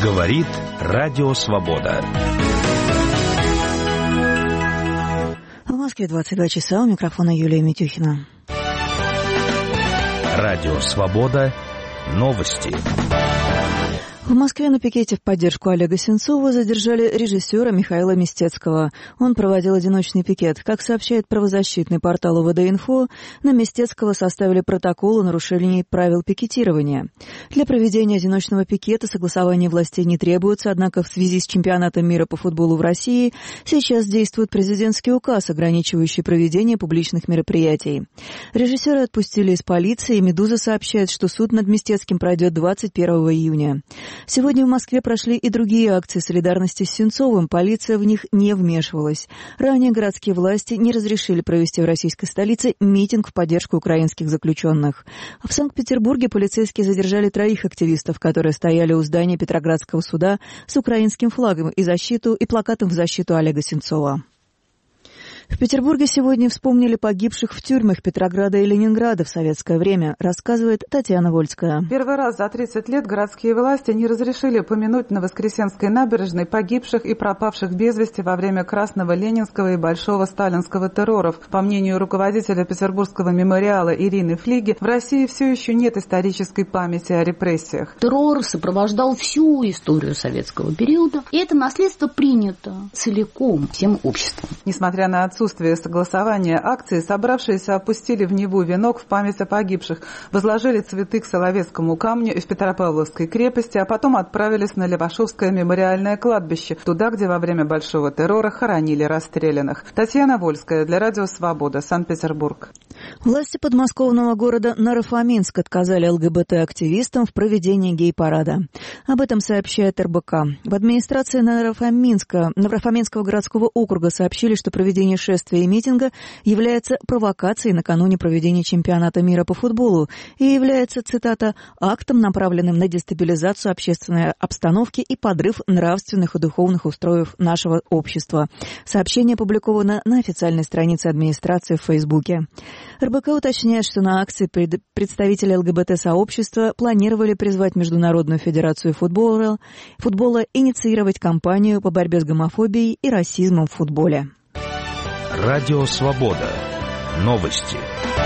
Говорит Радио Свобода. В Москве 22 часа, у микрофона Юлия Митюхина. Радио Свобода. Новости. В Москве на пикете в поддержку Олега Сенцова задержали режиссера Михаила Мистецкого. Он проводил одиночный пикет. Как сообщает правозащитный портал УВД-Инфо, на Мистецкого составили протокол о нарушении правил пикетирования. Для проведения одиночного пикета согласования властей не требуется, однако в связи с чемпионатом мира по футболу в России сейчас действует президентский указ, ограничивающий проведение публичных мероприятий. Режиссера отпустили из полиции, и «Медуза» сообщает, что суд над Мистецким пройдет 21 июня. Сегодня в Москве прошли и другие акции солидарности с Сенцовым. Полиция в них не вмешивалась. Ранее городские власти не разрешили провести в российской столице митинг в поддержку украинских заключенных. В Санкт-Петербурге полицейские задержали 3 активистов, которые стояли у здания Петроградского суда с украинским флагом и плакатом в защиту Олега Сенцова. В Петербурге сегодня вспомнили погибших в тюрьмах Петрограда и Ленинграда в советское время, рассказывает Татьяна Вольская. Первый раз за 30 лет городские власти не разрешили помянуть на Воскресенской набережной погибших и пропавших без вести во время Красного, Ленинского и Большого сталинского терроров. По мнению руководителя Петербургского мемориала Ирины Флиги, в России все еще нет исторической памяти о репрессиях. Террор сопровождал всю историю советского периода, и это наследство принято целиком всем обществом. Несмотря на отсутствие согласования акции, собравшиеся опустили в Неву венок в память о погибших, возложили цветы к Соловецкому камню в Петропавловской крепости, а потом отправились на Левашовское мемориальное кладбище, туда, где во время Большого террора хоронили расстрелянных. Татьяна Вольская для Радио Свобода, Санкт-Петербург. Власти подмосковного города Наро-Фоминск отказали ЛГБТ-активистам в проведении гей-парада. Об этом сообщает РБК. В администрации Наро-Фоминского городского округа сообщили, что проведение шествия и митинга является провокацией накануне проведения чемпионата мира по футболу и является, цитата, «актом, направленным на дестабилизацию общественной обстановки и подрыв нравственных и духовных устроев нашего общества». Сообщение опубликовано на официальной странице администрации в Фейсбуке. РБК уточняет, что на акции представители ЛГБТ-сообщества планировали призвать Международную федерацию футбола инициировать кампанию по борьбе с гомофобией и расизмом в футболе. Радио Свобода. Новости.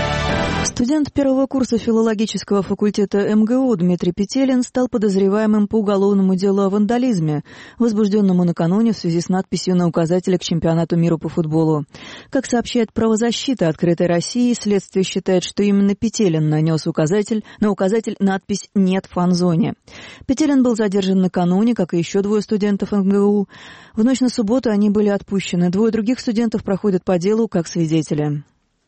Студент первого курса филологического факультета МГУ Дмитрий Петелин стал подозреваемым по уголовному делу о вандализме, возбужденному накануне в связи с надписью на указателе к чемпионату мира по футболу. Как сообщает правозащита «Открытой России», следствие считает, что именно Петелин нанес на указатель надпись «Нет в фан-зоне». Петелин был задержан накануне, как и еще 2 студентов МГУ. В ночь на субботу они были отпущены. 2 других студентов проходят по делу как свидетели.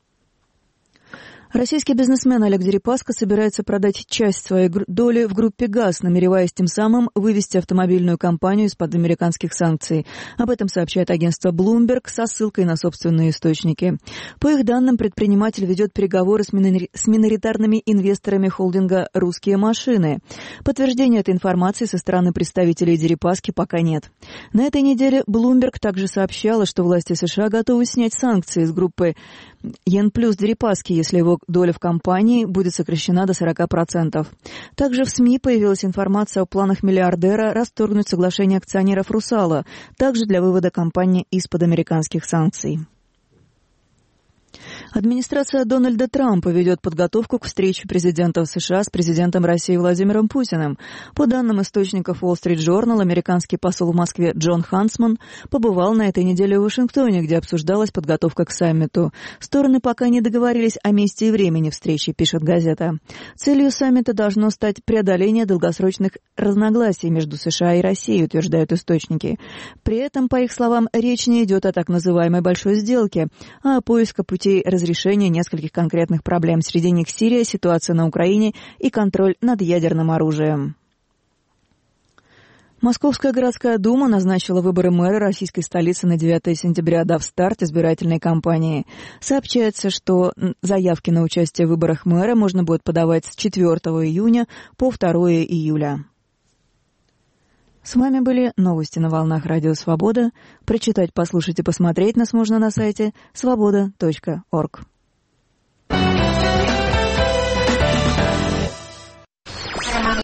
Российский бизнесмен Олег Дерипаска собирается продать часть своей доли в группе «ГАЗ», намереваясь тем самым вывести автомобильную компанию из-под американских санкций. Об этом сообщает агентство Bloomberg со ссылкой на собственные источники. По их данным, предприниматель ведет переговоры с миноритарными инвесторами холдинга «Русские машины». Подтверждения этой информации со стороны представителей Дерипаски пока нет. На этой неделе Bloomberg также сообщала, что власти США готовы снять санкции с группы Ен Плюс Дерипаски, если его доля в компании будет сокращена до 40%. Также в СМИ появилась информация о планах миллиардера расторгнуть соглашение акционеров «Русала», также для вывода компании из-под американских санкций. Администрация Дональда Трампа ведет подготовку к встрече президента США с президентом России Владимиром Путиным. По данным источников Wall Street Journal, американский посол в Москве Джон Хансман побывал на этой неделе в Вашингтоне, где обсуждалась подготовка к саммиту. Стороны пока не договорились о месте и времени встречи, пишет газета. Целью саммита должно стать преодоление долгосрочных разногласий между США и Россией, утверждают источники. При этом, по их словам, речь не идет о так называемой большой сделке, а о поиске путей разрешения нескольких конкретных проблем. Среди них Сирия, ситуация на Украине и контроль над ядерным оружием. Московская городская дума назначила выборы мэра российской столицы на 9 сентября, дав старт избирательной кампании. Сообщается, что заявки на участие в выборах мэра можно будет подавать с 4 июня по 2 июля. С вами были новости на волнах Радио Свобода. Прочитать, послушать и посмотреть нас можно на сайте svoboda.org.